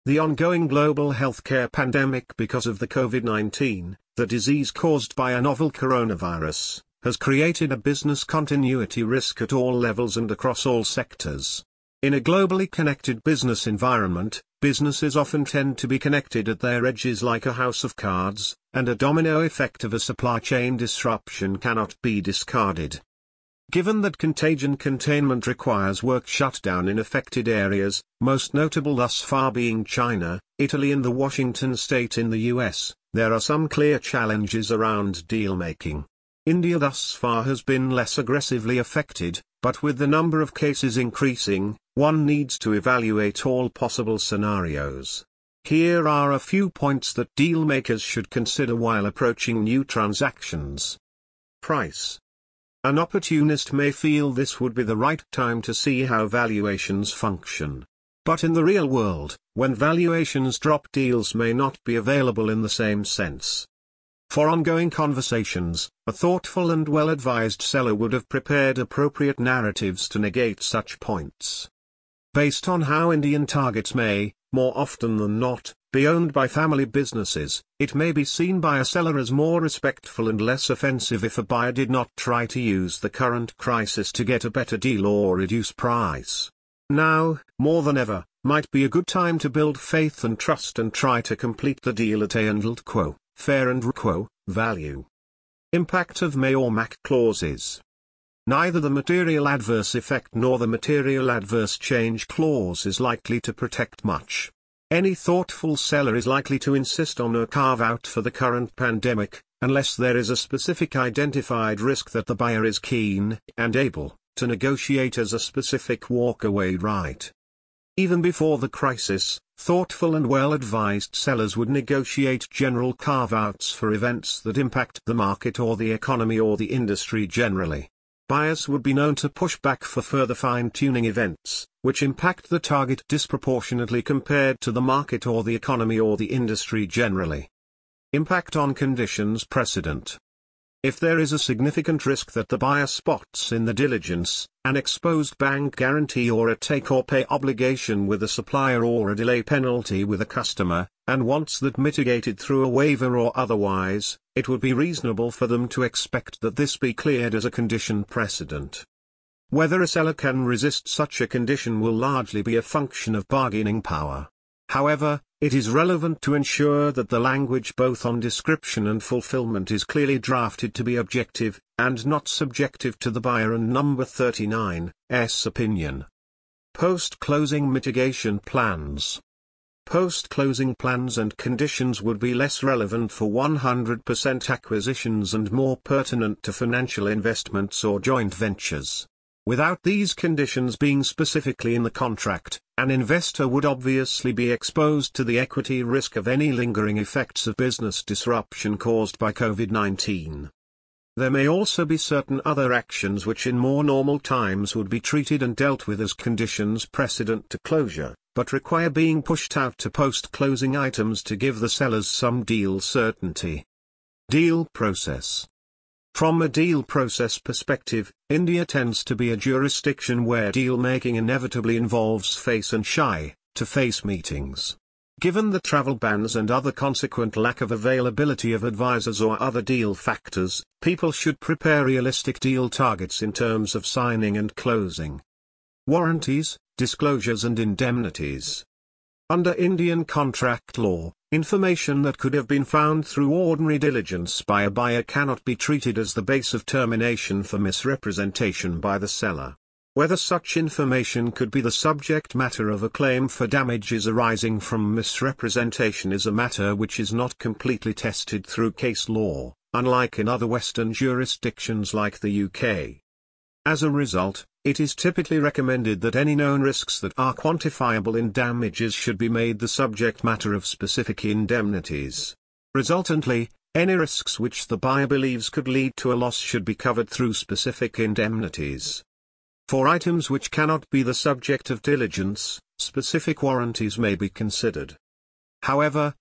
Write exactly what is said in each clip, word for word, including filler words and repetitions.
The ongoing global healthcare pandemic because of the COVID nineteen, the disease caused by a novel coronavirus, has created a business continuity risk at all levels and across all sectors. In a globally connected business environment, businesses often tend to be connected at their edges like a house of cards, and a domino effect of a supply chain disruption cannot be discarded. Given that contagion containment requires work shutdown in affected areas, most notable thus far being China, Italy and the Washington state in the U S, there are some clear challenges around deal-making. India thus far has been less aggressively affected, but with the number of cases increasing, one needs to evaluate all possible scenarios. Here are a few points that deal-makers should consider while approaching new transactions. Price. An opportunist may feel this would be the right time to see how valuations function. But in the real world, when valuations drop, deals may not be available in the same sense. For ongoing conversations, a thoughtful and well-advised seller would have prepared appropriate narratives to negate such points. Based on how Indian targets may, more often than not, be owned by family businesses, it may be seen by a seller as more respectful and less offensive if a buyer did not try to use the current crisis to get a better deal or reduce price. Now, more than ever, might be a good time to build faith and trust and try to complete the deal at a and quo, fair and quo, value. Impact of may or M A C clauses. Neither the material adverse effect nor the material adverse change clause is likely to protect much. Any thoughtful seller is likely to insist on a carve-out for the current pandemic, unless there is a specific identified risk that the buyer is keen and able to negotiate as a specific walk-away right. Even before the crisis, thoughtful and well-advised sellers would negotiate general carve-outs for events that impact the market or the economy or the industry generally. Buyers would be known to push back for further fine-tuning events, which impact the target disproportionately compared to the market or the economy or the industry generally. Impact on conditions precedent. If there is a significant risk that the buyer spots in the diligence, an exposed bank guarantee or a take-or-pay obligation with a supplier or a delay penalty with a customer, and wants that mitigated through a waiver or otherwise, it would be reasonable for them to expect that this be cleared as a condition precedent. Whether a seller can resist such a condition will largely be a function of bargaining power. However, it is relevant to ensure that the language both on description and fulfillment is clearly drafted to be objective, and not subjective to the buyer and number thirty-nine's opinion. Post-closing mitigation plans. Post-closing plans and conditions would be less relevant for one hundred percent acquisitions and more pertinent to financial investments or joint ventures. Without these conditions being specifically in the contract, an investor would obviously be exposed to the equity risk of any lingering effects of business disruption caused by COVID nineteen. There may also be certain other actions which in more normal times would be treated and dealt with as conditions precedent to closure, but require being pushed out to post-closing items to give the sellers some deal certainty. Deal process. From a deal process perspective, India tends to be a jurisdiction where deal-making inevitably involves face and shy-to-face meetings. Given the travel bans and other consequent lack of availability of advisors or other deal factors, people should prepare realistic deal targets in terms of signing and closing. Warranties, disclosures and indemnities. Under Indian contract law, information that could have been found through ordinary diligence by a buyer cannot be treated as the base of termination for misrepresentation by the seller. Whether such information could be the subject matter of a claim for damages arising from misrepresentation is a matter which is not completely tested through case law, unlike in other Western jurisdictions like the U K. As a result, it is typically recommended that any known risks that are quantifiable in damages should be made the subject matter of specific indemnities. Resultantly, any risks which the buyer believes could lead to a loss should be covered through specific indemnities. For items which cannot be the subject of diligence, specific warranties may be considered. However,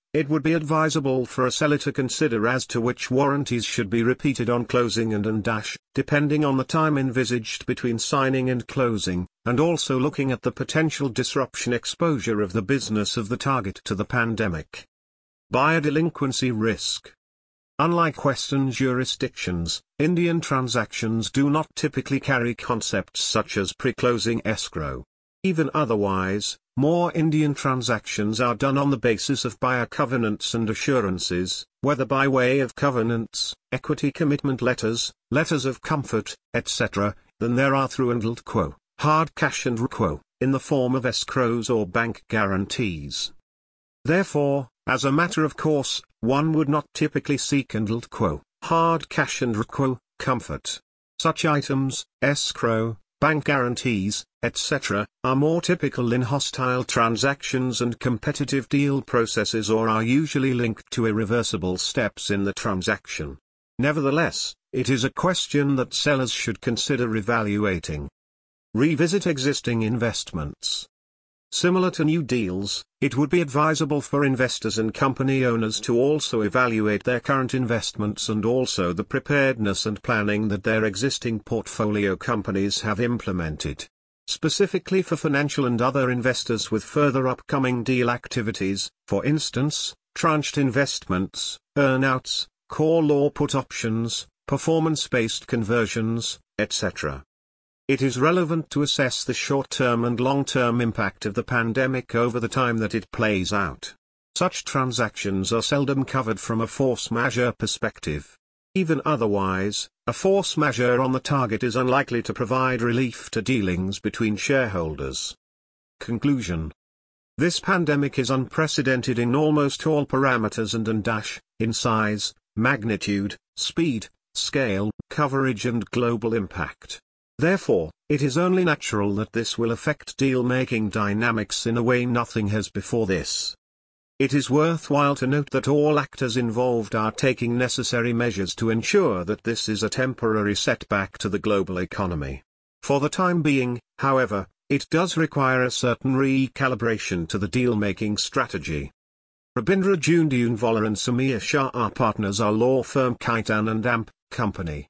it would be advisable for a seller to consider as to which warranties should be repeated on closing and and dash, depending on the time envisaged between signing and closing, and also looking at the potential disruption exposure of the business of the target to the pandemic. Buyer delinquency risk. Unlike Western jurisdictions, Indian transactions do not typically carry concepts such as pre-closing escrow. Even otherwise, more Indian transactions are done on the basis of buyer covenants and assurances, whether by way of covenants, equity commitment letters, letters of comfort, et cetera, than there are through and quo, hard cash and quo, in the form of escrows or bank guarantees. Therefore, as a matter of course, one would not typically seek and quo, hard cash and quo, comfort. Such items, escrow, bank guarantees, et cetera, are more typical in hostile transactions and competitive deal processes or are usually linked to irreversible steps in the transaction. Nevertheless, it is a question that sellers should consider evaluating. Revisit existing investments. Similar to new deals, it would be advisable for investors and company owners to also evaluate their current investments and also the preparedness and planning that their existing portfolio companies have implemented. Specifically for financial and other investors with further upcoming deal activities, for instance, tranched investments, earnouts, call or put options, performance-based conversions, et cetera. It is relevant to assess the short-term and long-term impact of the pandemic over the time that it plays out. Such transactions are seldom covered from a force majeure perspective. Even otherwise, a force majeure on the target is unlikely to provide relief to dealings between shareholders. Conclusion. This pandemic is unprecedented in almost all parameters and and dash, in size, magnitude, speed, scale, coverage and global impact. Therefore, it is only natural that this will affect deal-making dynamics in a way nothing has before this. It is worthwhile to note that all actors involved are taking necessary measures to ensure that this is a temporary setback to the global economy. For the time being, however, it does require a certain recalibration to the deal-making strategy. Rabindra Jundunwala and Samir Shah, our partners, are law firm Khaitan and Amp Company.